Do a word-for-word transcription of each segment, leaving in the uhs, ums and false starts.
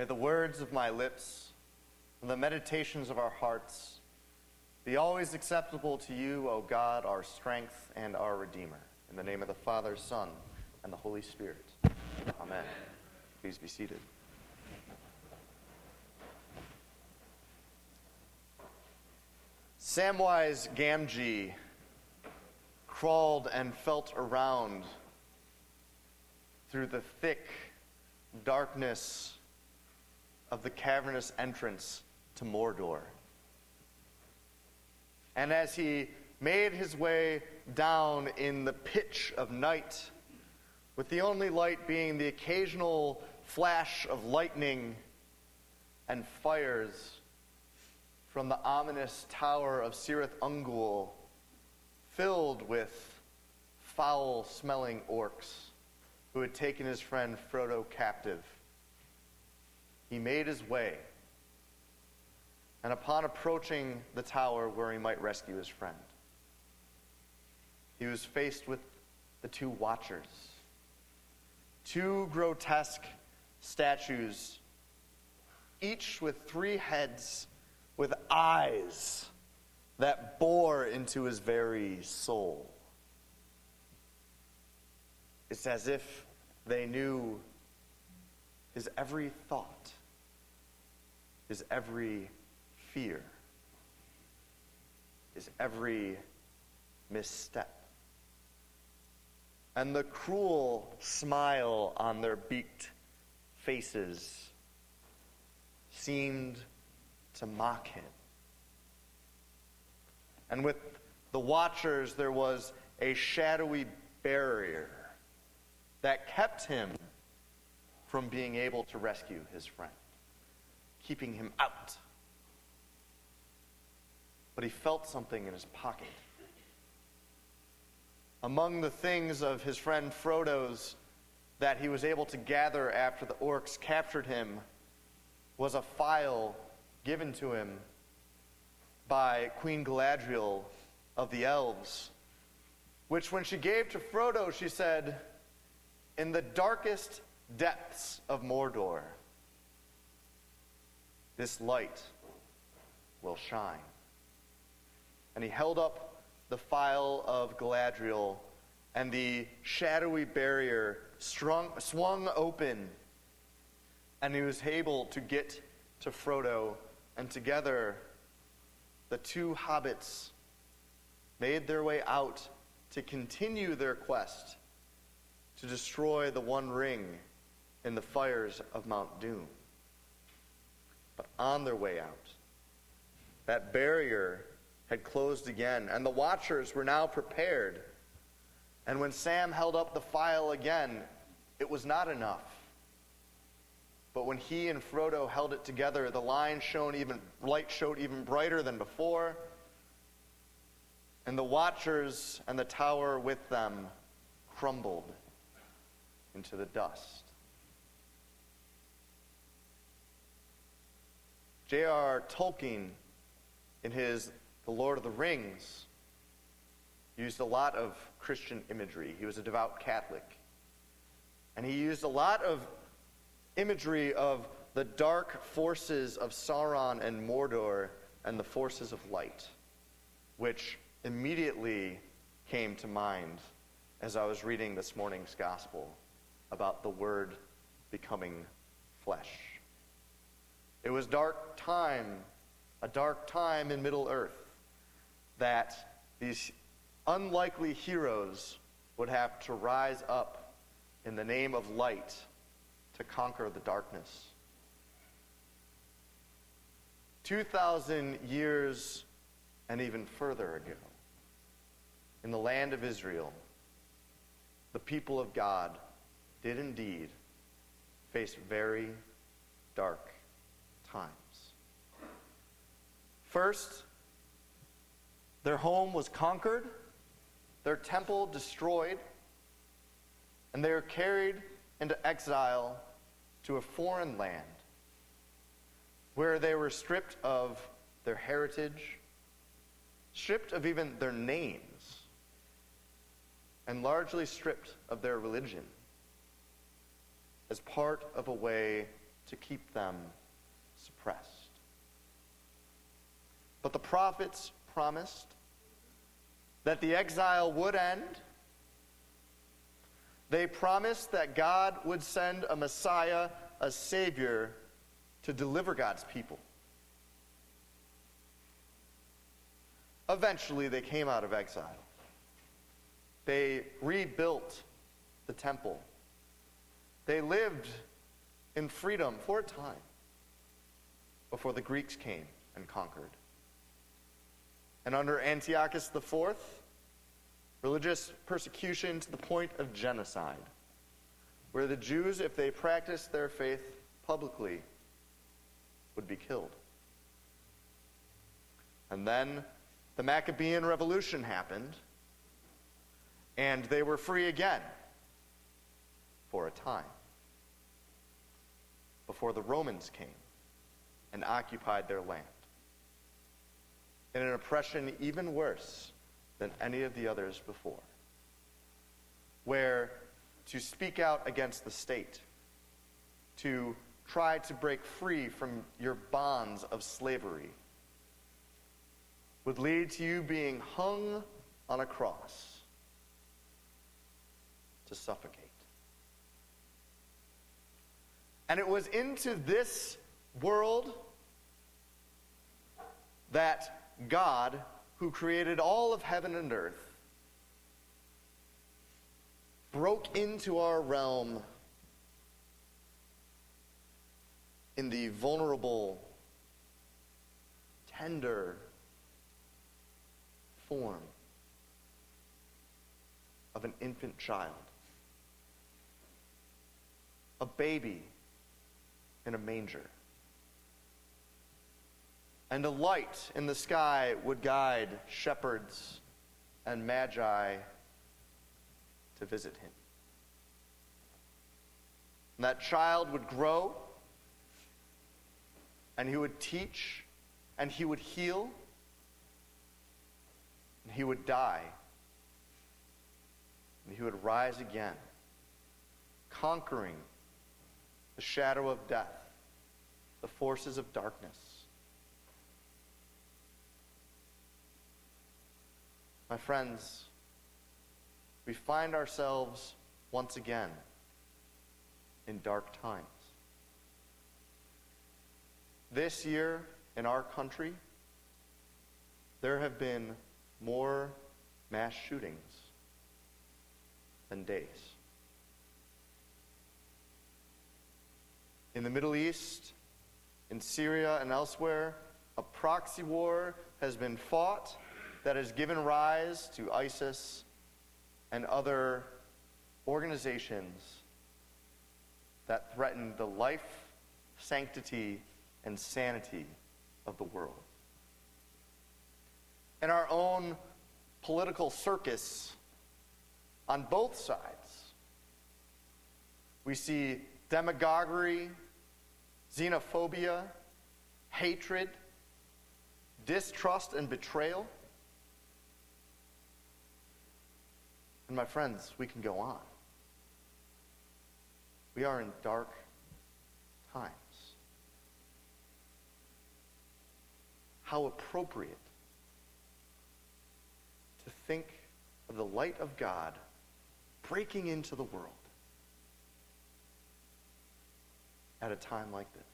May the words of my lips and the meditations of our hearts be always acceptable to you, O God, our strength and our Redeemer. In the name of the Father, Son, and the Holy Spirit. Amen. Please be seated. Samwise Gamgee crawled and felt around through the thick darkness of the cavernous entrance to Mordor. And as he made his way down in the pitch of night, with the only light being the occasional flash of lightning and fires from the ominous tower of Cirith Ungol, filled with foul-smelling orcs who had taken his friend Frodo captive, he made his way, and upon approaching the tower where he might rescue his friend, he was faced with the two Watchers, two grotesque statues, each with three heads, with eyes that bore into his very soul. It's as if they knew his every thought, his every fear, his every misstep. And the cruel smile on their beaked faces seemed to mock him. And with the Watchers, there was a shadowy barrier that kept him from being able to rescue his friend, keeping him out. But he felt something in his pocket. Among the things of his friend Frodo's that he was able to gather after the orcs captured him was a file given to him by Queen Galadriel of the Elves, which when she gave to Frodo, she said, "In the darkest depths of Mordor, this light will shine." And he held up the file of Galadriel, and the shadowy barrier strung, swung open, and he was able to get to Frodo, and together the two hobbits made their way out to continue their quest to destroy the One Ring in the fires of Mount Doom. But on their way out, that barrier had closed again, and the Watchers were now prepared. And when Sam held up the file again, it was not enough. But when he and Frodo held it together, the line shone even, light showed even brighter than before, and the Watchers and the tower with them crumbled into the dust. J R R Tolkien, in his The Lord of the Rings, used a lot of Christian imagery. He was a devout Catholic. And he used a lot of imagery of the dark forces of Sauron and Mordor and the forces of light, which immediately came to mind as I was reading this morning's gospel about the Word becoming flesh. It was dark time, a dark time in Middle-earth, that these unlikely heroes would have to rise up in the name of light to conquer the darkness. Two thousand years and even further ago, in the land of Israel, the people of God did indeed face very dark times. First, their home was conquered, their temple destroyed, and they were carried into exile to a foreign land where they were stripped of their heritage, stripped of even their names, and largely stripped of their religion as part of a way to keep them suppressed. But the prophets promised that the exile would end. They promised that God would send a Messiah, a Savior, to deliver God's people. Eventually, they came out of exile. They rebuilt the temple. They lived in freedom for a time before the Greeks came and conquered. And under Antiochus the Fourth, religious persecution to the point of genocide, where the Jews, if they practiced their faith publicly, would be killed. And then the Maccabean Revolution happened, and they were free again for a time, before the Romans came and occupied their land, in an oppression even worse than any of the others before, where to speak out against the state, to try to break free from your bonds of slavery, would lead to you being hung on a cross to suffocate. And it was into this world that God, who created all of heaven and earth, broke into our realm in the vulnerable, tender form of an infant child, a baby in a manger. And a light in the sky would guide shepherds and magi to visit him. And that child would grow, and he would teach, and he would heal, and he would die, and he would rise again, conquering the shadow of death, the forces of darkness. My friends, we find ourselves once again in dark times. This year in our country, there have been more mass shootings than days. In the Middle East, in Syria and elsewhere, a proxy war has been fought that has given rise to ISIS and other organizations that threaten the life, sanctity, and sanity of the world. In our own political circus, on both sides, we see demagoguery, xenophobia, hatred, distrust, and betrayal. And my friends, we can go on. We are in dark times. How appropriate to think of the light of God breaking into the world at a time like this.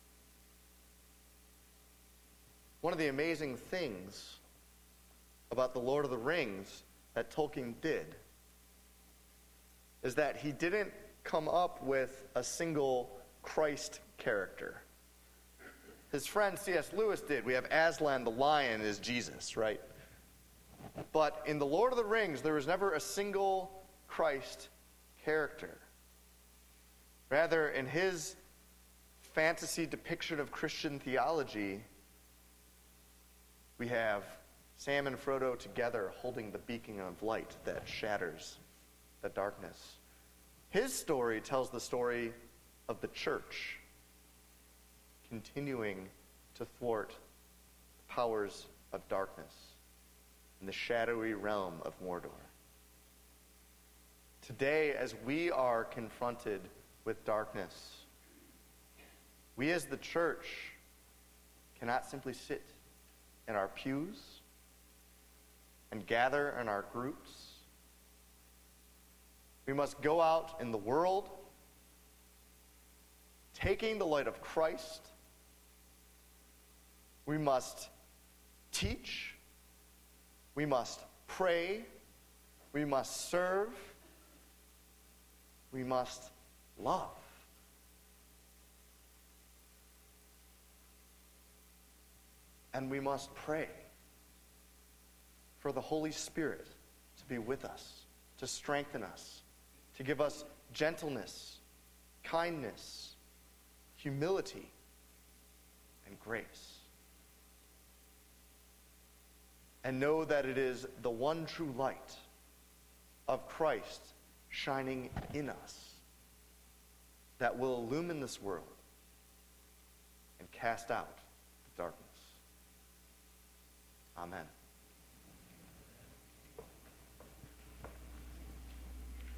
One of the amazing things about The Lord of the Rings that Tolkien did is that he didn't come up with a single Christ character. His friend C S Lewis did. We have Aslan the lion is Jesus, right? But in The Lord of the Rings, there was never a single Christ character. Rather, in his fantasy depiction of Christian theology, we have Sam and Frodo together holding the beacon of light that shatters the darkness. His story tells the story of the church continuing to thwart the powers of darkness in the shadowy realm of Mordor. Today, as we are confronted with darkness, We as the church cannot simply sit in our pews and gather in our groups. We must go out in the world, taking the light of Christ. We must teach. We must pray. We must serve. We must love. And we must pray for the Holy Spirit to be with us, to strengthen us, to give us gentleness, kindness, humility, and grace. And know that it is the one true light of Christ shining in us that will illumine this world and cast out the darkness. Amen.